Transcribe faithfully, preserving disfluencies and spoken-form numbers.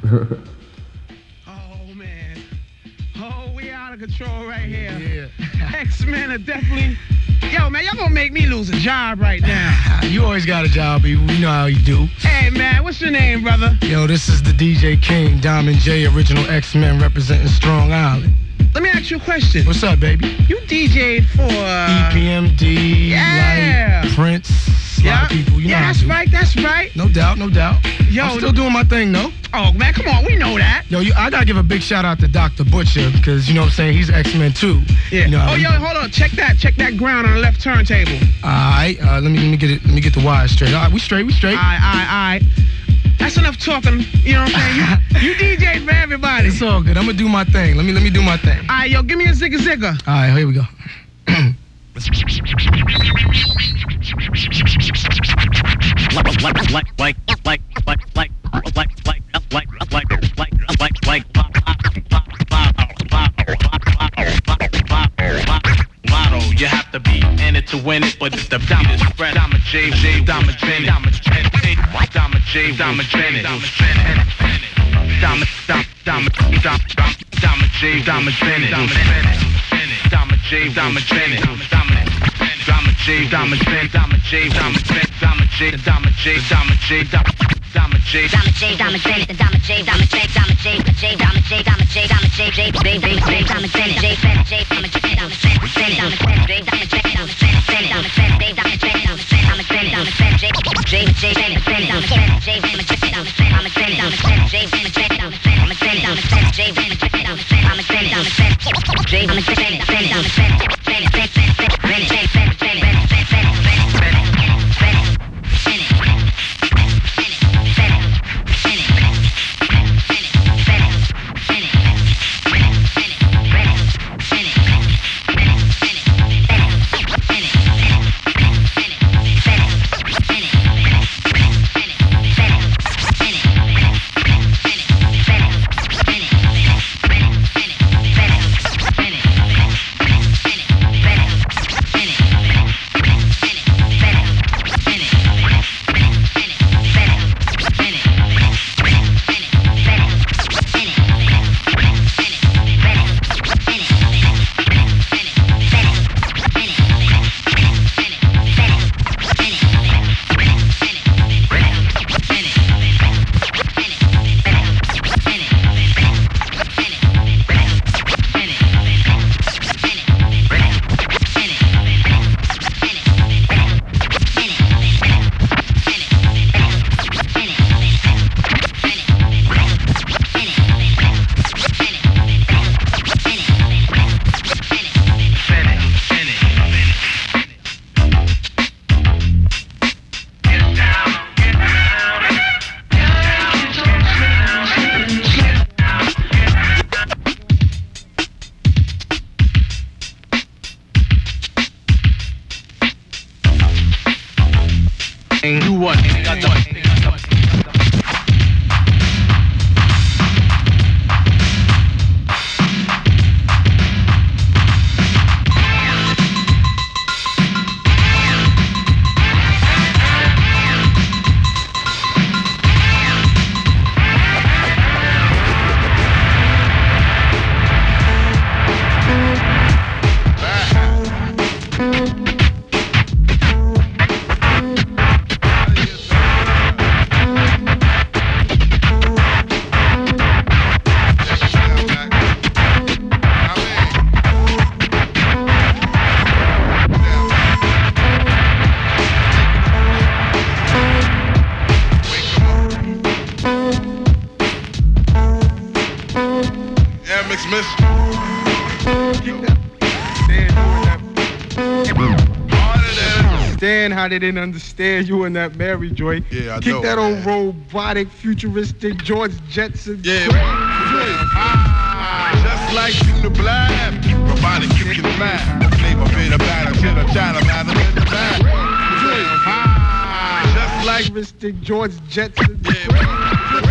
Oh, man. Oh, we out of control right here. Yeah. X-Men are definitely... Yo, man, y'all gonna make me lose a job right now. You always got a job, B. We know how you do. Hey, man, what's your name, brother? Yo, this is the D J King, Diamond J, original X-Men representing Strong Island. Let me ask you a question. What's up, baby? You D J'd for... Uh... E P M D, yeah. Light, Prince, a yeah. lot of people. You yeah, know that's how right, that's right. No doubt, no doubt. Yo, I'm still doing my thing, though. Oh, man, come on, we know that. Yo, you, I gotta give a big shout out to Doctor Butcher, because, you know what I'm saying, he's X-Men too. Yeah. You know, oh, yo, hold on, check that, check that ground on the left turntable. All right, uh, let me, let me get it, let me get the wires straight. All right, we straight, we straight. All right, all right, all right. That's enough talking, you know what I'm saying? You, you D J for everybody. It's all good. I'm gonna do my thing. Let me let me do my thing. All right, yo, give me a zigga zigga. All right, here we go. like like like like like like like like like like like like Lotto, you have to be in it to win it, but if the beat is spread, I'm a J, J, I'm a Bennett, I'm a J, I'm a J, I'm a Bennett, I'm a Bennett, I'm a I'm a I'm a J, I'm a Bennett, I'm a Bennett, I'm a J, I'm a Bennett, I'm a J, I'm a Bennett, I'm a J, I'm a Bennett, I'm a J, I'm a J, I'm a J, I'm a J, I'm a J, I'm a J, I'm a Bennett, I'm a J, I'm a J, I'm a J, I'm a J, I'm a J, I'm a J, I'm a J, J, J, J, J, I'm a Bennett, J, Bennett, J, I'm a J, I'm a Bennett, I'm a Bennett, I'm a J, I'm a Bennett, I'm a Bennett, I'm a Bennett, I'm a Bennett, I'm a Bennett, I'm a Bennett, I'm a Bennett, J, J, Bennett, Bennett, I'm a Bennett, J, I'm a J, I'm a Bennett, I'm a Bennett, I'm a Bennett, J, I'm a J, I'm a Bennett, I'm a Bennett, I'm a Bennett, J, I'm a J, I'm a Bennett, I'm a Bennett, I'm a Bennett, J, I'm a Bennett, Bennett, I'm a Bennett, Bennett, I'm a Bennett, Bennett, Bennett, Bennett, Bennett, J, Bennett, Bennett, Bennett, Bennett, Bennett, do what? Got what? How they didn't understand you in that Mary Joy. Yeah, I Kick know, that man. old robotic, futuristic George Jetson. Yeah, ah, just like in the black. Robotic, you can fly. Name a bit of battle, shit a child, I'm having in the back. Ah, just like futuristic George Jetson. Yeah,